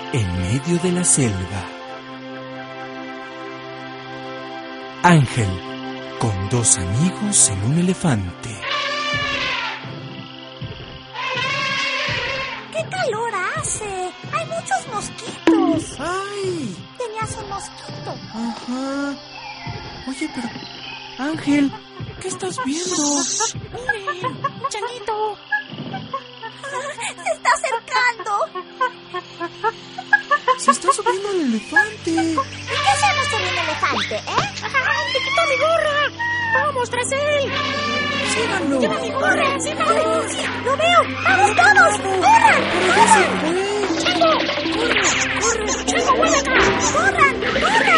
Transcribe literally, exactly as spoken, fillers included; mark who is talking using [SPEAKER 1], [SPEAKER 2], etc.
[SPEAKER 1] en medio de la selva. Ángel, con dos amigos en un elefante.
[SPEAKER 2] ¡Qué calor hace! ¡Hay muchos mosquitos!
[SPEAKER 3] ¡Ay!
[SPEAKER 2] Tenías un mosquito.
[SPEAKER 3] Ajá. Oye, pero... Ángel, ¿qué estás viendo?
[SPEAKER 2] ¡Miren! ¡Chanito! ¡Se está acercando!
[SPEAKER 3] Se está subiendo el elefante.
[SPEAKER 2] ¿Y qué hacemos con un elefante, eh?
[SPEAKER 4] ¡Ay, te quitó mi gorra! ¡Vamos tras él!
[SPEAKER 3] ¡Síganlo!
[SPEAKER 4] ¡Lleva mi gorra! ¡Síganlo!
[SPEAKER 2] ¡Sí! ¡Lo veo! ¡Vamos todos! ¡Corran!
[SPEAKER 3] ¡Pero ya se fue!
[SPEAKER 4] ¡Chango! ¡Corre! ¡Corre! ¡Chango, vuelve acá!
[SPEAKER 2] ¡Corran! ¡Corran!